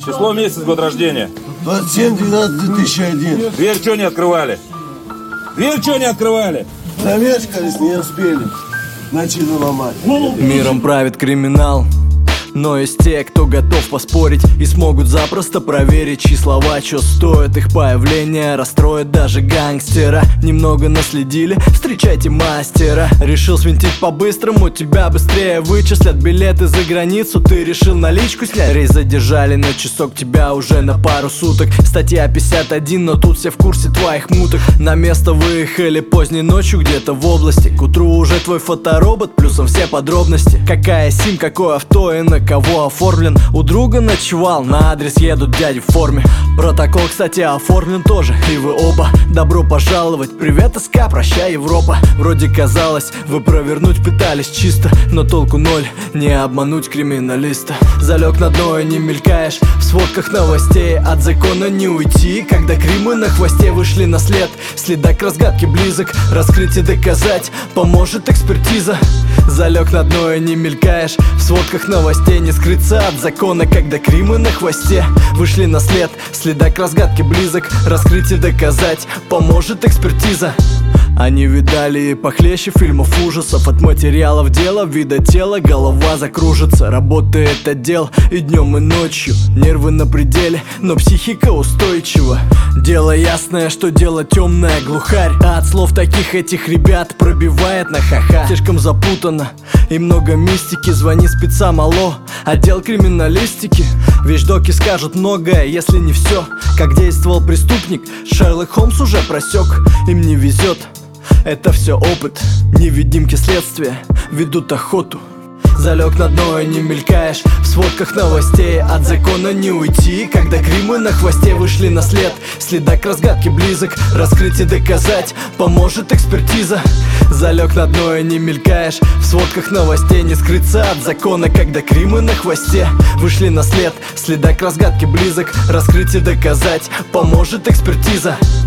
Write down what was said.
Число, месяц, год рождения. 27/12/2001. Дверь что не открывали? Дверь что не открывали? Замешкались, не успели. Начали ломать. Миром правит криминал, но есть те, кто готов поспорить и смогут запросто проверить, чьи слова чё стоят. Их появление расстроит даже гангстера. Немного наследили, встречайте мастера. Решил свинтить по-быстрому, тебя быстрее вычислят. Билеты за границу, ты решил наличку снять. Рейс задержали на часок, тебя уже на пару суток. Статья 51, но тут все в курсе твоих муток. На место выехали поздней ночью где-то в области. К утру уже твой фоторобот, плюсом все подробности. Какая сим, какое авто и на кого оформлен. У друга ночевал, на адрес едут дяди в форме. Протокол, кстати, оформлен тоже, и вы оба. Добро пожаловать, привет, СК, прощай, Европа. Вроде казалось, вы провернуть пытались чисто, но толку ноль, не обмануть криминалиста. Залег на дно и не мелькаешь в сводках новостей. От закона не уйти, когда кримы на хвосте вышли на след. Следак разгадки близок, раскрыть и доказать поможет экспертиза. Залег на дно и не мелькаешь в сводках новостей. Не скрыться от закона, когда кримы на хвосте вышли на след. Следак разгадки близок, раскрыть и доказать поможет экспертиза. Они видали и похлеще фильмов ужасов. От материалов дела, вида тела, голова закружится. Работает отдел и днем, и ночью. Нервы на пределе, но психика устойчива. Дело ясное, что дело темное, глухарь. А от слов таких этих ребят пробивает на ха-ха. Слишком запутано и много мистики. Звони спецам, алло, отдел криминалистики. Вещдоки скажут многое, если не все. Как действовал преступник, Шерлок Холмс уже просек. Им не везет, это все опыт. Невидимки следствия ведут охоту. Залег на дно и не мелькаешь в сводках новостей. От закона не уйти, когда кримы на хвосте вышли на след. Следак разгадки близок, раскрыть и доказать поможет экспертиза. Залег на дно и не мелькаешь в сводках новостей. Не скрыться от закона, когда кримы на хвосте вышли на след. Следак разгадки близок, раскрыть и доказать поможет экспертиза.